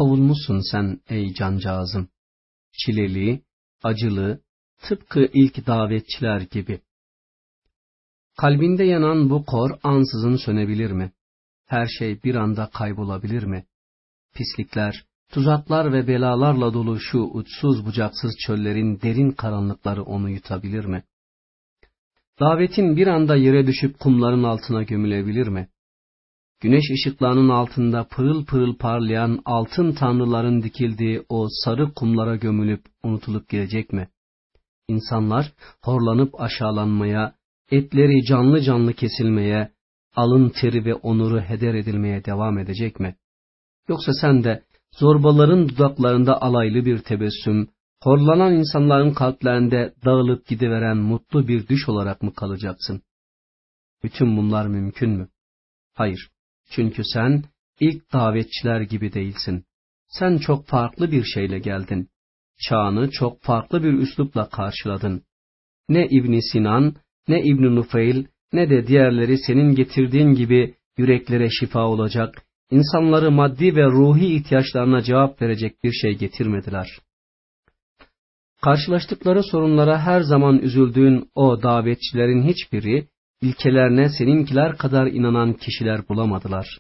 kovulmuşsun sen ey cancağızım. Çileli, acılı, tıpkı ilk davetçiler gibi. Kalbinde yanan bu kor ansızın sönebilir mi? Her şey bir anda kaybolabilir mi? Pislikler, tuzaklar ve belalarla dolu şu uçsuz bucaksız çöllerin derin karanlıkları onu yutabilir mi? Davetin bir anda yere düşüp kumların altına gömülebilir mi? Güneş ışıklarının altında pırıl pırıl parlayan altın tanrıların dikildiği o sarı kumlara gömülüp unutulup gelecek mi? İnsanlar horlanıp aşağılanmaya, etleri canlı canlı kesilmeye, alın teri ve onuru heder edilmeye devam edecek mi? Yoksa sen de zorbaların dudaklarında alaylı bir tebessüm, horlanan insanların kalplerinde dağılıp gidiveren mutlu bir düş olarak mı kalacaksın? Bütün bunlar mümkün mü? Hayır, çünkü sen ilk davetçiler gibi değilsin. Sen çok farklı bir şeyle geldin. Çağını çok farklı bir üslupla karşıladın. Ne İbn Sinan, ne İbn Nufeyl, ne de diğerleri senin getirdiğin gibi yüreklere şifa olacak, insanları maddi ve ruhi ihtiyaçlarına cevap verecek bir şey getirmediler. Karşılaştıkları sorunlara her zaman üzüldüğün o davetçilerin hiçbiri, ilkelerine seninkiler kadar inanan kişiler bulamadılar.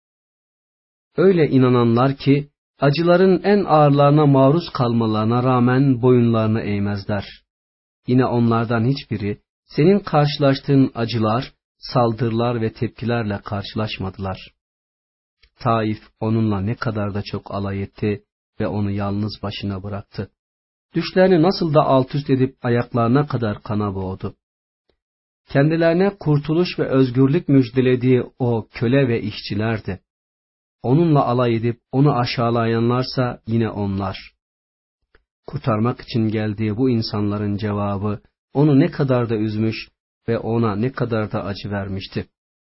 Öyle inananlar ki, acıların en ağırlarına maruz kalmalarına rağmen boyunlarını eğmezler. Yine onlardan hiçbiri, senin karşılaştığın acılar, saldırılar ve tepkilerle karşılaşmadılar. Taif onunla ne kadar da çok alay etti ve onu yalnız başına bıraktı. Düşlerini nasıl da alt üst edip ayaklarına kadar kana boğdu. Kendilerine kurtuluş ve özgürlük müjdelediği o köle ve işçilerdi. Onunla alay edip onu aşağılayanlarsa yine onlar. Kurtarmak için geldiği bu insanların cevabı onu ne kadar da üzmüş ve ona ne kadar da acı vermişti.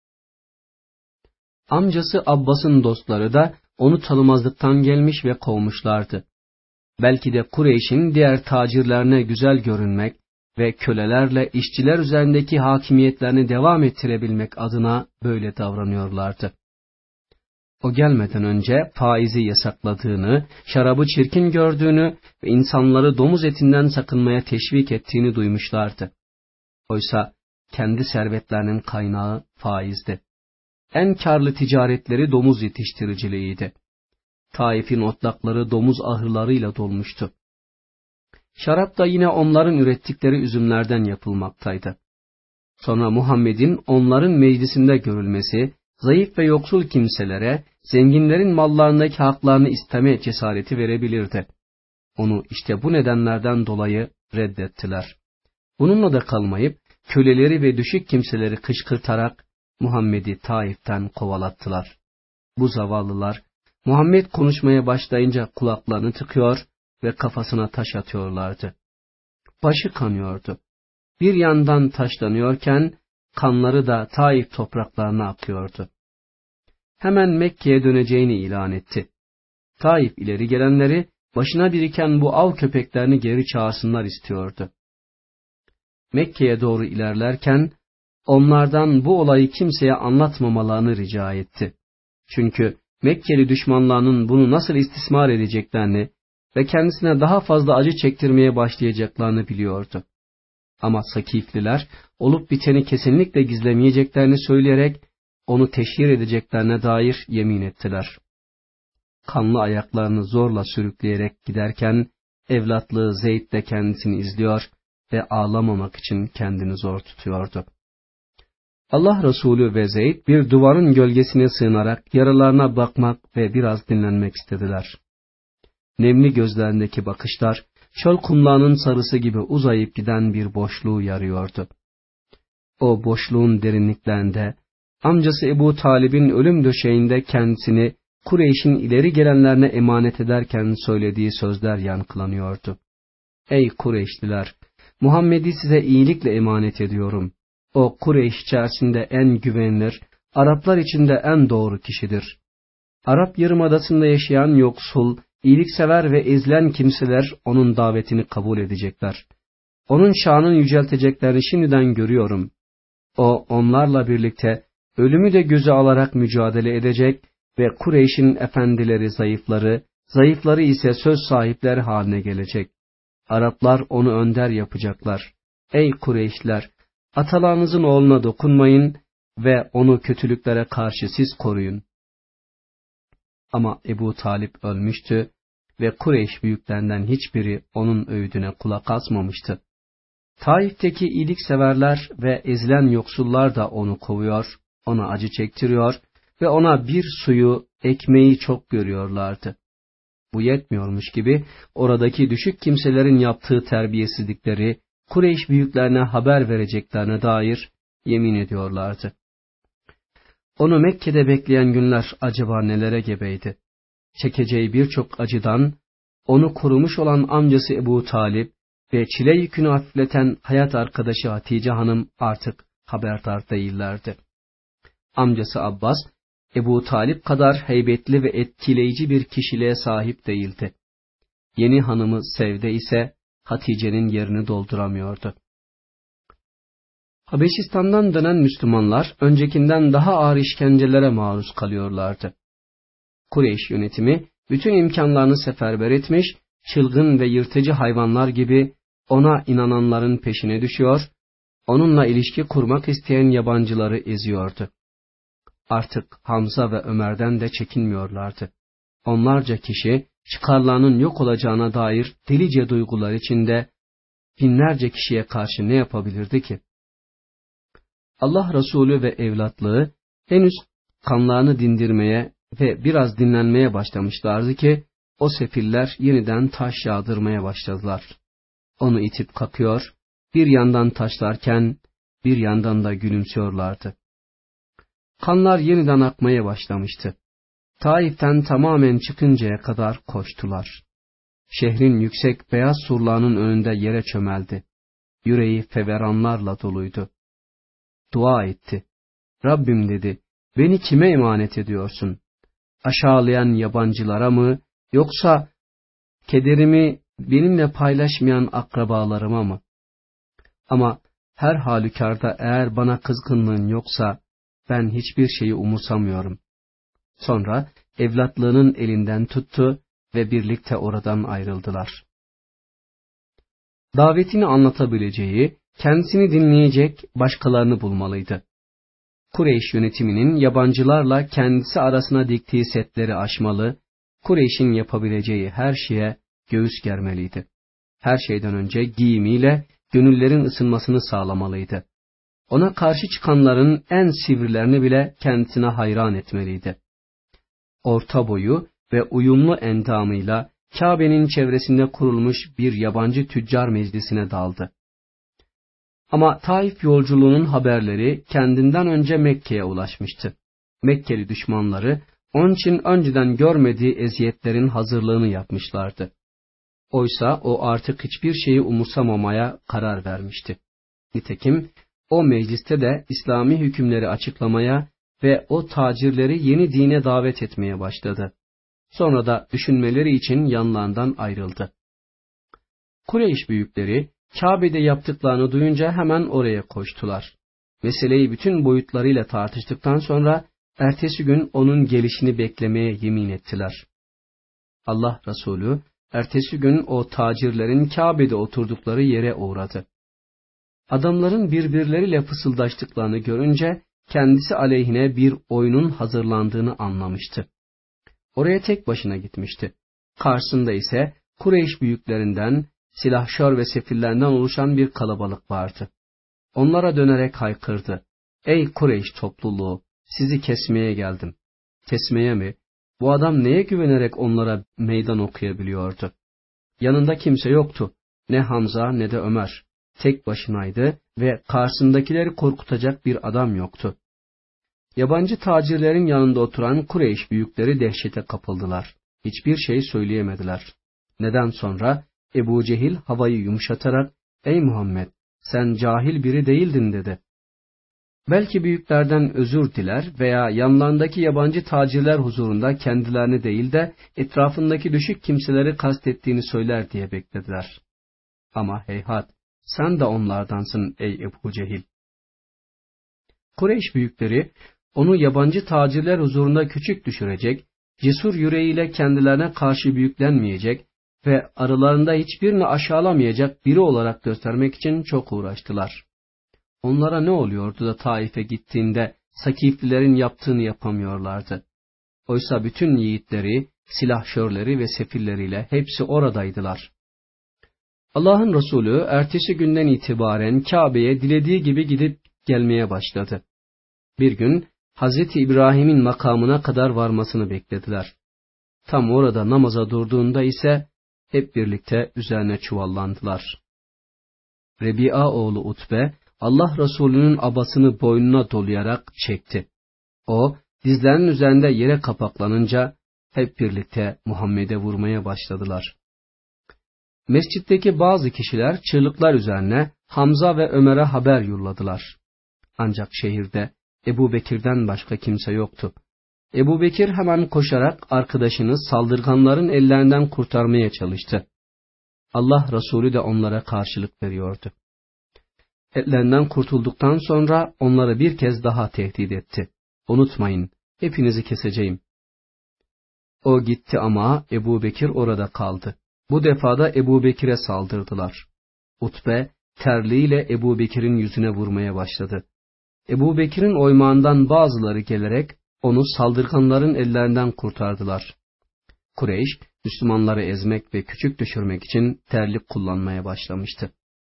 Amcası Abbas'ın dostları da onu tanımazlıktan gelmiş ve kovmuşlardı. Belki de Kureyş'in diğer tacirlerine güzel görünmek ve kölelerle işçiler üzerindeki hakimiyetlerini devam ettirebilmek adına böyle davranıyorlardı. O gelmeden önce faizi yasakladığını, şarabı çirkin gördüğünü ve insanları domuz etinden sakınmaya teşvik ettiğini duymuşlardı. Oysa kendi servetlerinin kaynağı faizdi. En karlı ticaretleri domuz yetiştiriciliğiydi. Taif'in otlakları domuz ahırlarıyla dolmuştu. Şarap da yine onların ürettikleri üzümlerden yapılmaktaydı. Sonra Muhammed'in onların meclisinde görülmesi, zayıf ve yoksul kimselere, zenginlerin mallarındaki haklarını isteme cesareti verebilirdi. Onu işte bu nedenlerden dolayı reddettiler. Bununla da kalmayıp, köleleri ve düşük kimseleri kışkırtarak Muhammed'i Taif'ten kovalattılar. Bu zavallılar, Muhammed konuşmaya başlayınca kulaklarını tıkıyor ve kafasına taş atıyorlardı. Başı kanıyordu. Bir yandan taşlanıyorken, kanları da Taif topraklarına akıyordu. Hemen Mekke'ye döneceğini ilan etti. Taif ileri gelenleri, başına biriken bu av köpeklerini geri çağırsınlar istiyordu. Mekke'ye doğru ilerlerken, onlardan bu olayı kimseye anlatmamalarını rica etti. Çünkü Mekkeli düşmanlarının bunu nasıl istismar edeceklerini ve kendisine daha fazla acı çektirmeye başlayacaklarını biliyordu. Ama Sakifliler olup biteni kesinlikle gizlemeyeceklerini söyleyerek onu teşhir edeceklerine dair yemin ettiler. Kanlı ayaklarını zorla sürükleyerek giderken evlatlığı Zeyd de kendisini izliyor ve ağlamamak için kendini zor tutuyordu. Allah Resulü ve Zeyd bir duvarın gölgesine sığınarak yaralarına bakmak ve biraz dinlenmek istediler. Nemli gözlerindeki bakışlar, çöl kumlarının sarısı gibi uzayıp giden bir boşluğu yarıyordu. O boşluğun derinliklerinde, amcası Ebu Talib'in ölüm döşeğinde kendisini Kureyş'in ileri gelenlerine emanet ederken söylediği sözler yankılanıyordu. Ey Kureyşliler! Muhammed'i size iyilikle emanet ediyorum. O Kureyş içerisinde en güvenilir, Araplar içinde en doğru kişidir. Arap Yarımadası'nda yaşayan yoksul, iyiliksever ve ezilen kimseler onun davetini kabul edecekler. Onun şanını yücelteceklerini şimdiden görüyorum. O onlarla birlikte ölümü de göze alarak mücadele edecek ve Kureyş'in efendileri, zayıfları, Zayıfları ise söz sahipleri haline gelecek. Araplar onu önder yapacaklar. Ey Kureyşliler! Atalarınızın oğluna dokunmayın ve onu kötülüklere karşı siz koruyun. Ama Ebu Talip ölmüştü ve Kureyş büyüklerinden hiçbiri onun öğüdüne kulak asmamıştı. Taif'teki iyilikseverler ve ezilen yoksullar da onu kovuyor, ona acı çektiriyor ve ona bir suyu, ekmeği çok görüyorlardı. Bu yetmiyormuş gibi oradaki düşük kimselerin yaptığı terbiyesizlikleri Kureyş büyüklerine haber vereceklerine dair yemin ediyorlardı. Onu Mekke'de bekleyen günler acaba nelere gebeydi? Çekeceği birçok acıdan, onu korumuş olan amcası Ebu Talip ve çile yükünü hafifleten hayat arkadaşı Hatice Hanım artık haberdar değillerdi. Amcası Abbas, Ebu Talip kadar heybetli ve etkileyici bir kişiliğe sahip değildi. Yeni hanımı Sevde ise Hatice'nin yerini dolduramıyordu. Habeşistan'dan dönen Müslümanlar öncekinden daha ağır işkencelere maruz kalıyorlardı. Kureyş yönetimi bütün imkanlarını seferber etmiş, çılgın ve yırtıcı hayvanlar gibi ona inananların peşine düşüyor, onunla ilişki kurmak isteyen yabancıları eziyordu. Artık Hamza ve Ömer'den de çekinmiyorlardı. Onlarca kişi çıkarlarının yok olacağına dair delice duygular içinde binlerce kişiye karşı ne yapabilirdi ki? Allah Resulü ve evlatlığı henüz kanlarını dindirmeye ve biraz dinlenmeye başlamışlardı ki o sefiller yeniden taş yağdırmaya başladılar. Onu itip kakıyor, bir yandan taşlarken bir yandan da gülümsüyorlardı. Kanlar yeniden akmaya başlamıştı. Taif'ten tamamen çıkıncaya kadar koştular. Şehrin yüksek beyaz surlarının önünde yere çömeldi. Yüreği feveranlarla doluydu. Dua etti. Rabbim dedi, beni kime emanet ediyorsun? Aşağılayan yabancılara mı, yoksa kederimi benimle paylaşmayan akrabalarıma mı? Ama her halükarda eğer bana kızgınlığın yoksa, ben hiçbir şeyi umursamıyorum. Sonra evlatlığının elinden tuttu ve birlikte oradan ayrıldılar. Davetini anlatabileceği, kendisini dinleyecek başkalarını bulmalıydı. Kureyş yönetiminin yabancılarla kendisi arasına diktiği setleri aşmalı, Kureyş'in yapabileceği her şeye göğüs germeliydi. Her şeyden önce giyimiyle gönüllerin ısınmasını sağlamalıydı. Ona karşı çıkanların en sivrilerini bile kendisine hayran etmeliydi. Orta boyu ve uyumlu endamıyla Kabe'nin çevresinde kurulmuş bir yabancı tüccar meclisine daldı. Ama Taif yolculuğunun haberleri kendinden önce Mekke'ye ulaşmıştı. Mekkeli düşmanları onun için önceden görmediği eziyetlerin hazırlığını yapmışlardı. Oysa o artık hiçbir şeyi umursamamaya karar vermişti. Nitekim o mecliste de İslami hükümleri açıklamaya ve o tacirleri yeni dine davet etmeye başladı. Sonra da düşünmeleri için yanlarından ayrıldı. Kureyş büyükleri Kabe'de yaptıklarını duyunca hemen oraya koştular. Meseleyi bütün boyutlarıyla tartıştıktan sonra ertesi gün onun gelişini beklemeye yemin ettiler. Allah Resulü ertesi gün o tacirlerin Kabe'de oturdukları yere uğradı. Adamların birbirleriyle fısıldaştıklarını görünce kendisi aleyhine bir oyunun hazırlandığını anlamıştı. Oraya tek başına gitmişti. Karşısında ise Kureyş büyüklerinden, silahşör ve sefillerinden oluşan bir kalabalık vardı. Onlara dönerek haykırdı. Ey Kureyş topluluğu, sizi kesmeye geldim. Kesmeye mi? Bu adam neye güvenerek onlara meydan okuyabiliyordu? Yanında kimse yoktu. Ne Hamza ne de Ömer. Tek başınaydı ve karşısındakileri korkutacak bir adam yoktu. Yabancı tacirlerin yanında oturan Kureyş büyükleri dehşete kapıldılar. Hiçbir şey söyleyemediler. Neden sonra Ebu Cehil havayı yumuşatarak, ''Ey Muhammed, sen cahil biri değildin.'' dedi. Belki büyüklerden özür diler veya yanlarındaki yabancı tacirler huzurunda kendilerini değil de etrafındaki düşük kimseleri kastettiğini söyler diye beklediler. Ama heyhat, sen de onlardansın ey Ebu Cehil. Kureyş büyükleri onu yabancı tacirler huzurunda küçük düşürecek cesur yüreğiyle kendilerine karşı büyüklenmeyecek ve aralarında hiçbirini aşağılamayacak biri olarak göstermek için çok uğraştılar. Onlara ne oluyordu da Taif'e gittiğinde Sakiflilerin yaptığını yapamıyorlardı? Oysa bütün yiğitleri, silahşörleri ve sefilleriyle hepsi oradaydılar. Allah'ın Resulü ertesi günden itibaren Kabe'ye dilediği gibi gidip gelmeye başladı. Bir gün Hazreti İbrahim'in makamına kadar varmasını beklediler. Tam orada namaza durduğunda ise hep birlikte üzerine çuvallandılar. Rebi'a oğlu Utbe, Allah Resulü'nün abasını boynuna dolayarak çekti. O, dizlerinin üzerinde yere kapaklanınca hep birlikte Muhammed'e vurmaya başladılar. Mescitteki bazı kişiler çığlıklar üzerine Hamza ve Ömer'e haber yolladılar. Ancak şehirde Ebu Bekir'den başka kimse yoktu. Ebu Bekir hemen koşarak arkadaşını saldırganların ellerinden kurtarmaya çalıştı. Allah Resulü de onlara karşılık veriyordu. Ellerinden kurtulduktan sonra onları bir kez daha tehdit etti. Unutmayın, hepinizi keseceğim. O gitti ama Ebu Bekir orada kaldı. Bu defada Ebu Bekir'e saldırdılar. Utbe terliğiyle Ebu Bekir'in yüzüne vurmaya başladı. Ebu Bekir'in oymağından bazıları gelerek onu saldırganların ellerinden kurtardılar. Kureyş, Müslümanları ezmek ve küçük düşürmek için terlik kullanmaya başlamıştı.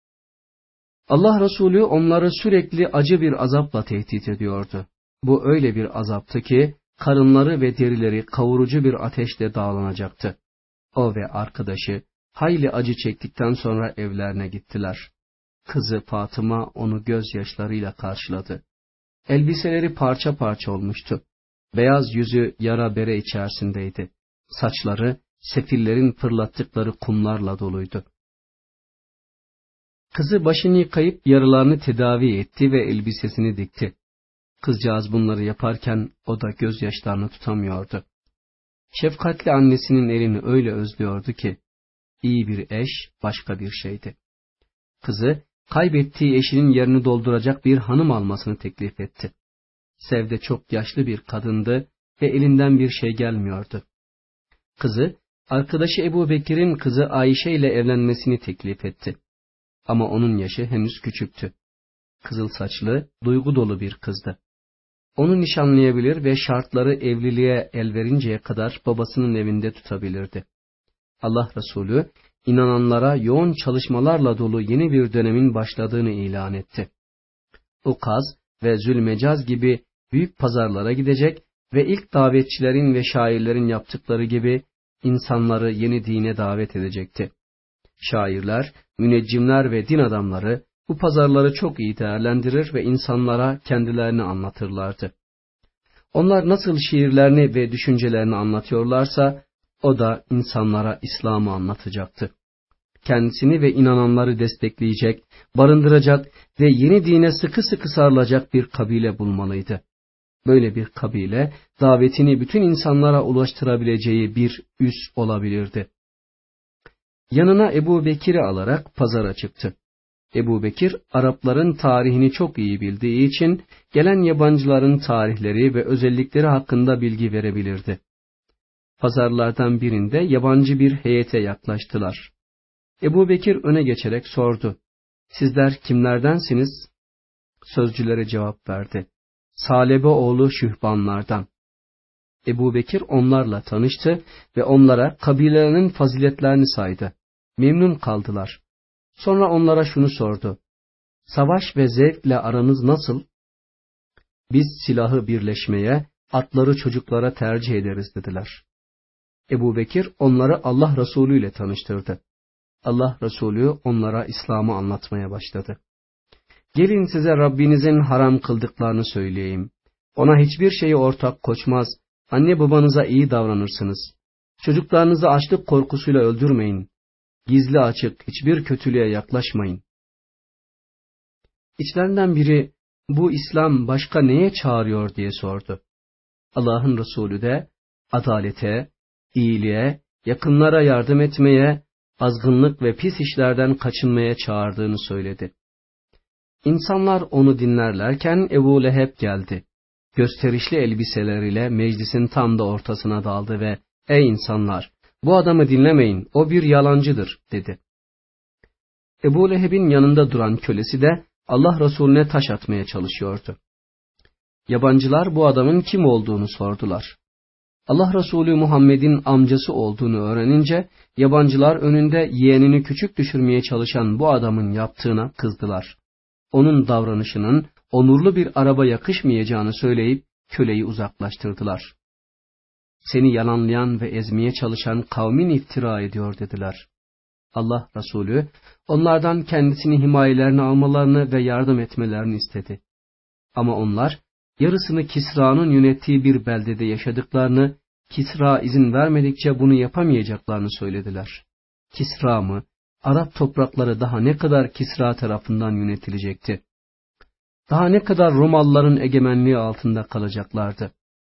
Allah Resulü onları sürekli acı bir azapla tehdit ediyordu. Bu öyle bir azaptı ki karınları ve derileri kavurucu bir ateşle dağlanacaktı. O ve arkadaşı hayli acı çektikten sonra evlerine gittiler. Kızı Fatıma onu gözyaşlarıyla karşıladı. Elbiseleri parça parça olmuştu. Beyaz yüzü yara bere içerisindeydi. Saçları sefillerin fırlattıkları kumlarla doluydu. Kızı başını yıkayıp yaralarını tedavi etti ve elbisesini dikti. Kızcağız bunları yaparken o da gözyaşlarını tutamıyordu. Şefkatli annesinin elini öyle özlüyordu ki, iyi bir eş başka bir şeydi. Kızı, kaybettiği eşinin yerini dolduracak bir hanım almasını teklif etti. Sevde çok yaşlı bir kadındı ve elinden bir şey gelmiyordu. Kızı, arkadaşı Ebu Bekir'in kızı Ayşe ile evlenmesini teklif etti. Ama onun yaşı henüz küçüktü. Kızıl saçlı, duygu dolu bir kızdı. Onu nişanlayabilir ve şartları evliliğe el verinceye kadar babasının evinde tutabilirdi. Allah Resulü, inananlara yoğun çalışmalarla dolu yeni bir dönemin başladığını ilan etti. Ukaz ve Zülmecaz gibi büyük pazarlara gidecek ve ilk davetçilerin ve şairlerin yaptıkları gibi insanları yeni dine davet edecekti. Şairler, müneccimler ve din adamları bu pazarları çok iyi değerlendirir ve insanlara kendilerini anlatırlardı. Onlar nasıl şiirlerini ve düşüncelerini anlatıyorlarsa, o da insanlara İslam'ı anlatacaktı. Kendisini ve inananları destekleyecek, barındıracak ve yeni dine sıkı sıkı sarılacak bir kabile bulmalıydı. Böyle bir kabile, davetini bütün insanlara ulaştırabileceği bir üs olabilirdi. Yanına Ebu Bekir'i alarak pazara çıktı. Ebu Bekir, Arapların tarihini çok iyi bildiği için gelen yabancıların tarihleri ve özellikleri hakkında bilgi verebilirdi. Pazarlardan birinde yabancı bir heyete yaklaştılar. Ebu Bekir öne geçerek sordu. "Sizler kimlerdensiniz?" Sözcülere cevap verdi. "Salebe oğlu Şühbanlardan." Ebu Bekir onlarla tanıştı ve onlara kabilelerinin faziletlerini saydı. Memnun kaldılar. Sonra onlara şunu sordu. "Savaş ve zevkle aranız nasıl?" "Biz silahı birleşmeye, atları çocuklara tercih ederiz," dediler. Ebu Bekir onları Allah Resulü ile tanıştırdı. Allah Resulü onlara İslam'ı anlatmaya başladı. "Gelin size Rabbinizin haram kıldıklarını söyleyeyim. Ona hiçbir şeyi ortak koşmaz, anne babanıza iyi davranırsınız. Çocuklarınızı açlık korkusuyla öldürmeyin. Gizli açık hiçbir kötülüğe yaklaşmayın." İçlerinden biri, "Bu İslam başka neye çağırıyor?" diye sordu. Allah'ın Resulü de, adalete, iyiliğe, yakınlara yardım etmeye, azgınlık ve pis işlerden kaçınmaya çağırdığını söyledi. İnsanlar onu dinlerlerken Ebu Leheb geldi. gösterişli elbiseleriyle meclisin tam da ortasına daldı ve ''Ey insanlar, bu adamı dinlemeyin, o bir yalancıdır.'' dedi. Ebu Leheb'in yanında duran kölesi de Allah Resulüne taş atmaya çalışıyordu. Yabancılar bu adamın kim olduğunu sordular. Allah Resulü Muhammed'in amcası olduğunu öğrenince, yabancılar önünde yeğenini küçük düşürmeye çalışan bu adamın yaptığına kızdılar. Onun davranışının onurlu bir araba yakışmayacağını söyleyip köleyi uzaklaştırdılar. ''Seni yalanlayan ve ezmeye çalışan kavmin iftira ediyor.'' dediler. Allah Resulü onlardan kendisini himayelerine almalarını ve yardım etmelerini istedi. Ama onlar yarısını Kisra'nın yönettiği bir beldede yaşadıklarını, Kisra izin vermedikçe bunu yapamayacaklarını söylediler. Kisra mı? Arap toprakları daha ne kadar Kisra tarafından yönetilecekti? Daha ne kadar Romalıların egemenliği altında kalacaklardı?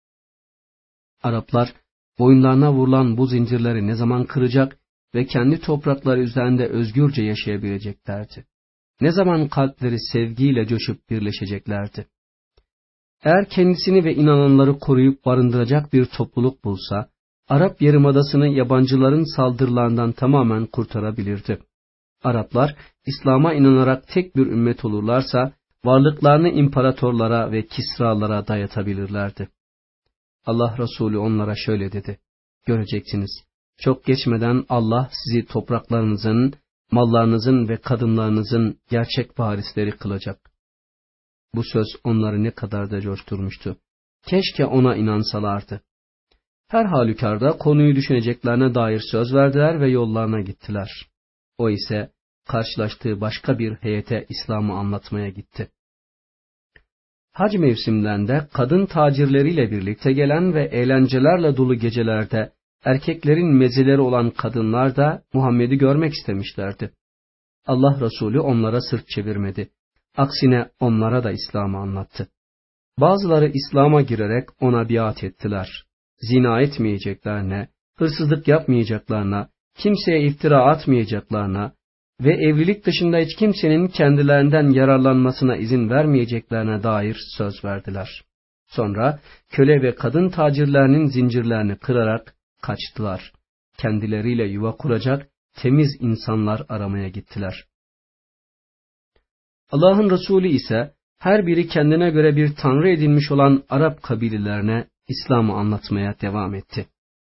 Araplar boyunlarına vurulan bu zincirleri ne zaman kıracak ve kendi toprakları üzerinde özgürce yaşayabileceklerdi? Ne zaman kalpleri sevgiyle coşup birleşeceklerdi? Eğer kendisini ve inananları koruyup barındıracak bir topluluk bulsa, Arap Yarımadası'nı yabancıların saldırılarından tamamen kurtarabilirdi. Araplar, İslam'a inanarak tek bir ümmet olurlarsa, varlıklarını imparatorlara ve Kisralara dayatabilirlerdi. Allah Resulü onlara şöyle dedi: "Göreceksiniz, çok geçmeden Allah sizi topraklarınızın, mallarınızın ve kadınlarınızın gerçek varisleri kılacak." Bu söz onları ne kadar da coşturmuştu. Keşke ona inansalardı. Her halükarda konuyu düşüneceklerine dair söz verdiler ve yollarına gittiler. O ise karşılaştığı başka bir heyete İslam'ı anlatmaya gitti. Hac mevsimlerinde kadın tacirleriyle birlikte gelen ve eğlencelerle dolu gecelerde erkeklerin mezeleri olan kadınlar da Muhammed'i görmek istemişlerdi. Allah Resulü onlara sırt çevirmedi. Aksine onlara da İslam'ı anlattı. Bazıları İslam'a girerek ona biat ettiler. Zina etmeyeceklerine, hırsızlık yapmayacaklarına, kimseye iftira atmayacaklarına ve evlilik dışında hiç kimsenin kendilerinden yararlanmasına izin vermeyeceklerine dair söz verdiler. Sonra köle ve kadın tacirlerinin zincirlerini kırarak kaçtılar. Kendileriyle yuva kuracak temiz insanlar aramaya gittiler. Allah'ın Resulü ise her biri kendine göre bir tanrı edinmiş olan Arap kabilelerine İslam'ı anlatmaya devam etti.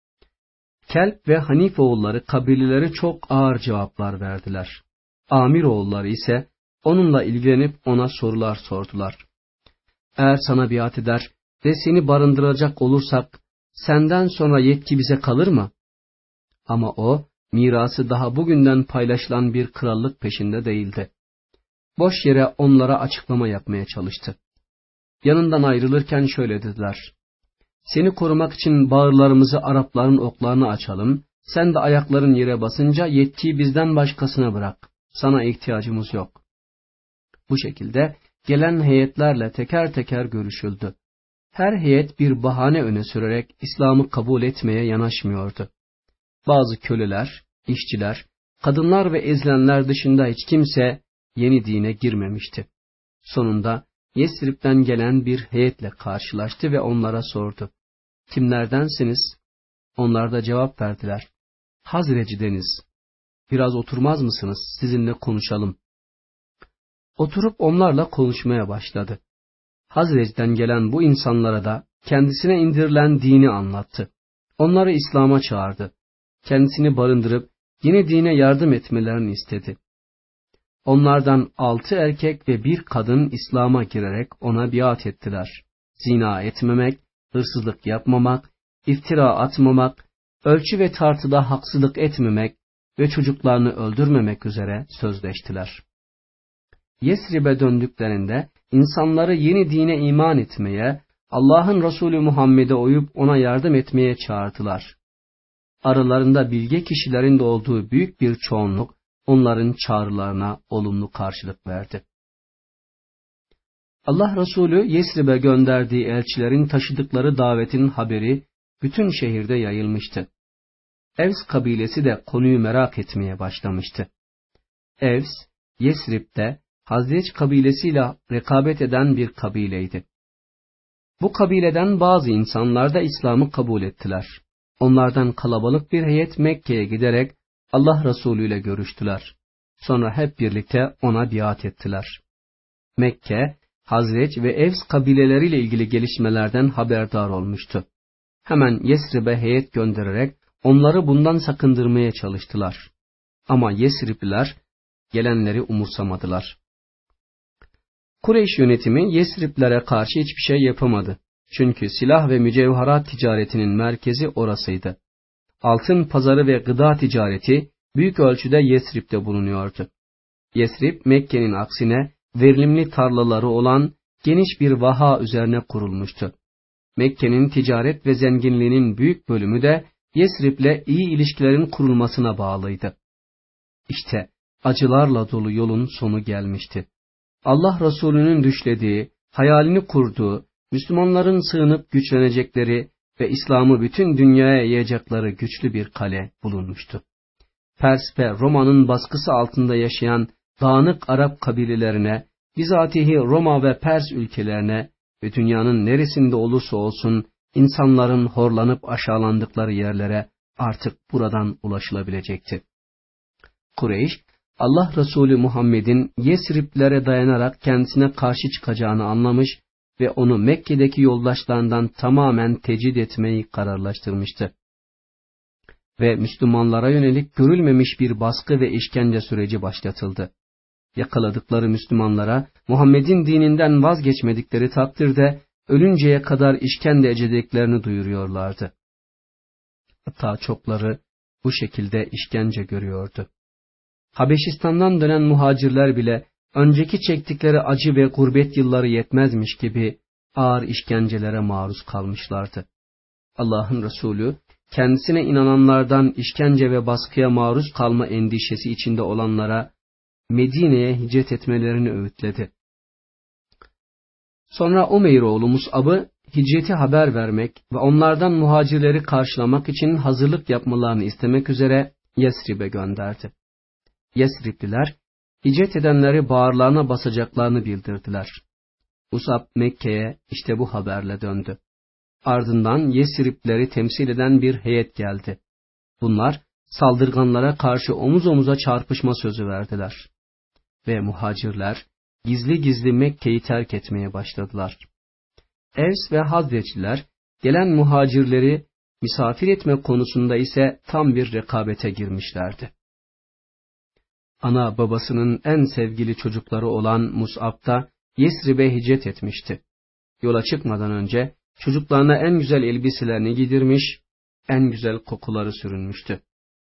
Kelp ve Hanif oğulları kabileleri çok ağır cevaplar verdiler. Amir oğulları ise onunla ilgilenip ona sorular sordular. "Eğer sana biat eder ve seni barındıracak olursak, senden sonra yetki bize kalır mı?" Ama o, mirası daha bugünden paylaşılan bir krallık peşinde değildi. Boş yere onlara açıklama yapmaya çalıştı. Yanından ayrılırken şöyle dediler: "Seni korumak için bağırlarımızı Arapların oklarına açalım, sen de ayakların yere basınca yetkiyi bizden başkasına bırak, sana ihtiyacımız yok." Bu şekilde gelen heyetlerle teker teker görüşüldü. Her heyet bir bahane öne sürerek İslam'ı kabul etmeye yanaşmıyordu. Bazı köleler, işçiler, kadınlar ve ezilenler dışında hiç kimse yeni dine girmemişti. Sonunda Yesrib'den gelen bir heyetle karşılaştı ve onlara sordu: "Kimlerdensiniz?" Onlar da cevap verdiler: "Hazreci'deniz. Biraz oturmaz mısınız? Sizinle konuşalım." Oturup onlarla konuşmaya başladı. Hazreci'den gelen bu insanlara da kendisine indirilen dini anlattı. Onları İslam'a çağırdı. Kendisini barındırıp yeni dine yardım etmelerini istedi. Onlardan 6 erkek ve 1 kadın İslam'a girerek ona biat ettiler. Zina etmemek, hırsızlık yapmamak, iftira atmamak, ölçü ve tartıda haksızlık etmemek ve çocuklarını öldürmemek üzere sözleştiler. Yesrib'e döndüklerinde insanları yeni dine iman etmeye, Allah'ın Resulü Muhammed'e uyup ona yardım etmeye çağırdılar. Aralarında bilge kişilerin de olduğu büyük bir çoğunluk onların çağrılarına olumlu karşılık verdi. Allah Resulü Yesrib'e gönderdiği elçilerin taşıdıkları davetin haberi bütün şehirde yayılmıştı. Evs kabilesi de konuyu merak etmeye başlamıştı. Evs, Yesrib'de Hazreç kabilesiyle rekabet eden bir kabileydi. Bu kabileden bazı insanlar da İslam'ı kabul ettiler. Onlardan kalabalık bir heyet Mekke'ye giderek Allah Resulü ile görüştüler. Sonra hep birlikte ona biat ettiler. Mekke, Hazreç ve Evs kabileleriyle ilgili gelişmelerden haberdar olmuştu. Hemen Yesrib'e heyet göndererek onları bundan sakındırmaya çalıştılar. Ama Yesripliler gelenleri umursamadılar. Kureyş yönetimi Yesriplere karşı hiçbir şey yapamadı. Çünkü silah ve mücevherat ticaretinin merkezi orasıydı. Altın pazarı ve gıda ticareti büyük ölçüde Yesrib'de bulunuyordu. Yesrib, Mekke'nin aksine verimli tarlaları olan geniş bir vaha üzerine kurulmuştu. Mekke'nin ticaret ve zenginliğinin büyük bölümü de Yesrib'le iyi ilişkilerin kurulmasına bağlıydı. İşte acılarla dolu yolun sonu gelmişti. Allah Resulü'nün düşlediği, hayalini kurduğu, Müslümanların sığınıp güçlenecekleri ve İslam'ı bütün dünyaya yayacakları güçlü bir kale bulunmuştu. Pers ve Roma'nın baskısı altında yaşayan dağınık Arap kabilelerine, bizatihi Roma ve Pers ülkelerine ve dünyanın neresinde olursa olsun insanların horlanıp aşağılandıkları yerlere artık buradan ulaşılabilecekti. Kureyş, Allah Resulü Muhammed'in Yesriplere dayanarak kendisine karşı çıkacağını anlamış ve onu Mekke'deki yoldaşlarından tamamen tecrid etmeyi kararlaştırmıştı. Ve Müslümanlara yönelik görülmemiş bir baskı ve işkence süreci başlatıldı. Yakaladıkları Müslümanlara Muhammed'in dininden vazgeçmedikleri takdirde ölünceye kadar işkence edeceklerini duyuruyorlardı. Hatta çokları bu şekilde işkence görüyordu. Habeşistan'dan dönen muhacirler bile önceki çektikleri acı ve gurbet yılları yetmezmiş gibi ağır işkencelere maruz kalmışlardı. Allah'ın Resulü kendisine inananlardan işkence ve baskıya maruz kalma endişesi içinde olanlara Medine'ye hicret etmelerini öğütledi. Sonra Umeyr oğlu Mus'ab'ı hicreti haber vermek ve onlardan muhacirleri karşılamak için hazırlık yapmalarını istemek üzere Yesrib'e gönderdi. Yesripliler, hicret edenleri bağırlarına basacaklarını bildirdiler. Mus'ab Mekke'ye işte bu haberle döndü. Ardından Yesriplileri temsil eden bir heyet geldi. Bunlar saldırganlara karşı omuz omuza çarpışma sözü verdiler. Ve muhacirler gizli gizli Mekke'yi terk etmeye başladılar. Evs ve Hazreçliler gelen muhacirleri misafir etme konusunda ise tam bir rekabete girmişlerdi. Ana babasının en sevgili çocukları olan Mus'ab da Yesrib'e hicret etmişti. Yola çıkmadan önce çocuklarına en güzel elbiselerini giydirmiş, en güzel kokuları sürünmüştü.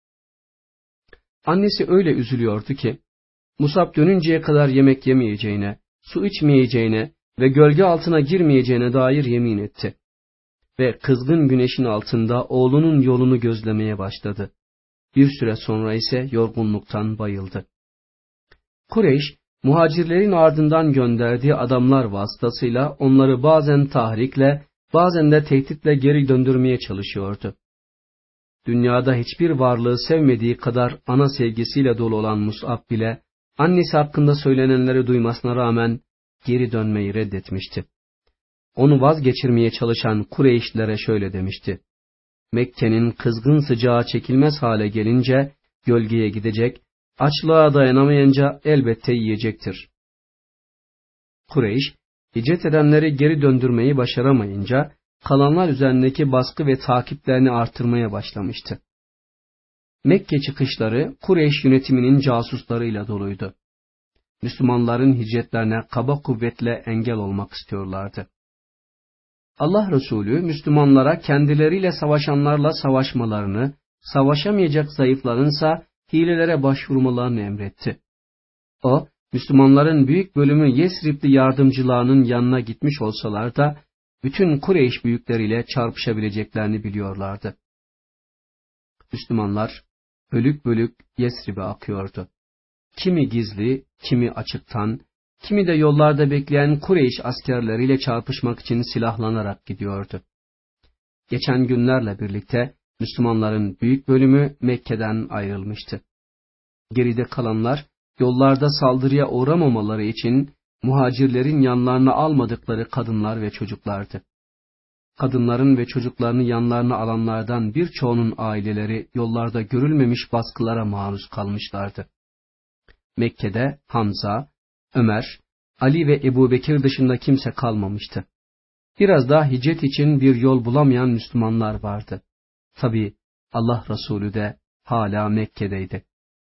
Annesi öyle üzülüyordu ki, Mus'ab dönünceye kadar yemek yemeyeceğine, su içmeyeceğine ve gölge altına girmeyeceğine dair yemin etti. Ve kızgın güneşin altında oğlunun yolunu gözlemeye başladı. Bir süre sonra ise yorgunluktan bayıldı. Kureyş, muhacirlerin ardından gönderdiği adamlar vasıtasıyla onları bazen tahrikle, bazen de tehditle geri döndürmeye çalışıyordu. Dünyada hiçbir varlığı sevmediği kadar ana sevgisiyle dolu olan Mus'ab bile, annesi hakkında söylenenleri duymasına rağmen geri dönmeyi reddetmişti. Onu vazgeçirmeye çalışan Kureyşlilere şöyle demişti: Mekke'nin kızgın sıcağı çekilmez hale gelince gölgeye gidecek, açlığa dayanamayınca elbette yiyecektir. Kureyş, hicret edenleri geri döndürmeyi başaramayınca kalanlar üzerindeki baskı ve takiplerini artırmaya başlamıştı. Mekke çıkışları Kureyş yönetiminin casuslarıyla doluydu. Müslümanların hicretlerine kaba kuvvetle engel olmak istiyorlardı. Allah Resulü Müslümanlara kendileriyle savaşanlarla savaşmalarını, savaşamayacak zayıflarınsa hilelere başvurmalarını emretti. O, Müslümanların büyük bölümü Yesribli yardımcılarının yanına gitmiş olsalar da, bütün Kureyş büyükleriyle çarpışabileceklerini biliyorlardı. Müslümanlar, bölük bölük Yesrib'e akıyordu. Kimi gizli, kimi açıktan, kimi de yollarda bekleyen Kureyş askerleriyle çarpışmak için silahlanarak gidiyordu. Geçen günlerle birlikte Müslümanların büyük bölümü Mekke'den ayrılmıştı. Geride kalanlar yollarda saldırıya uğramamaları için muhacirlerin yanlarına almadıkları kadınlar ve çocuklardı. Kadınların ve çocuklarını yanlarına alanlardan birçoğunun aileleri yollarda görülmemiş baskılara maruz kalmışlardı. Mekke'de Hamza, Ömer, Ali ve Ebubekir dışında kimse kalmamıştı. Biraz daha hicret için bir yol bulamayan Müslümanlar vardı. Tabi Allah Resulü de hala Mekke'deydi.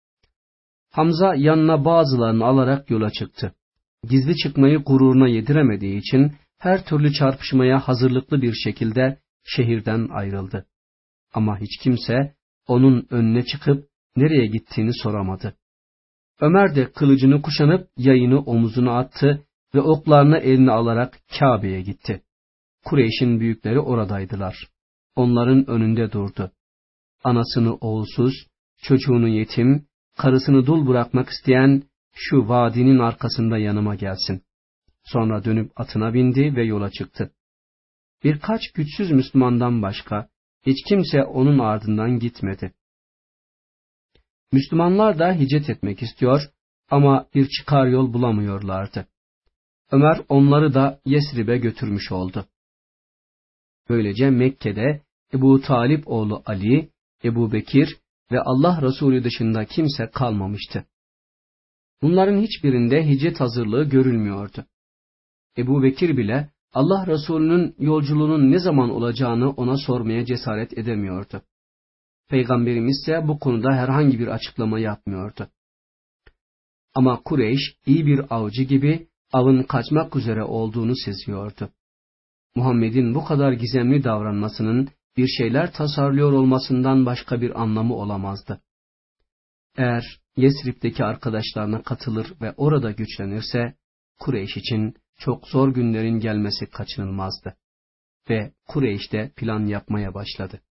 Hamza yanına bazılarını alarak yola çıktı. Gizli çıkmayı gururuna yediremediği için her türlü çarpışmaya hazırlıklı bir şekilde şehirden ayrıldı. Ama hiç kimse onun önüne çıkıp nereye gittiğini soramadı. Ömer de kılıcını kuşanıp yayını omuzuna attı ve oklarını eline alarak Kabe'ye gitti. Kureyş'in büyükleri oradaydılar. Onların önünde durdu. Anasını oğulsuz, çocuğunu yetim, karısını dul bırakmak isteyen şu vadinin arkasında yanıma gelsin. Sonra dönüp atına bindi ve yola çıktı. Birkaç güçsüz Müslümandan başka hiç kimse onun ardından gitmedi. Müslümanlar da hicret etmek istiyor ama bir çıkar yol bulamıyorlardı. Ömer onları da Yesrib'e götürmüş oldu. Böylece Mekke'de Ebu Talip oğlu Ali, Ebubekir ve Allah Resulü dışında kimse kalmamıştı. Bunların hiçbirinde hicret hazırlığı görülmüyordu. Ebubekir bile Allah Resulü'nün yolculuğunun ne zaman olacağını ona sormaya cesaret edemiyordu. Peygamberimiz ise bu konuda herhangi bir açıklama yapmıyordu. Ama Kureyş iyi bir avcı gibi avın kaçmak üzere olduğunu seziyordu. Muhammed'in bu kadar gizemli davranmasının bir şeyler tasarlıyor olmasından başka bir anlamı olamazdı. Eğer Yesrib'deki arkadaşlarına katılır ve orada güçlenirse, Kureyş için çok zor günlerin gelmesi kaçınılmazdı. Ve Kureyş de plan yapmaya başladı.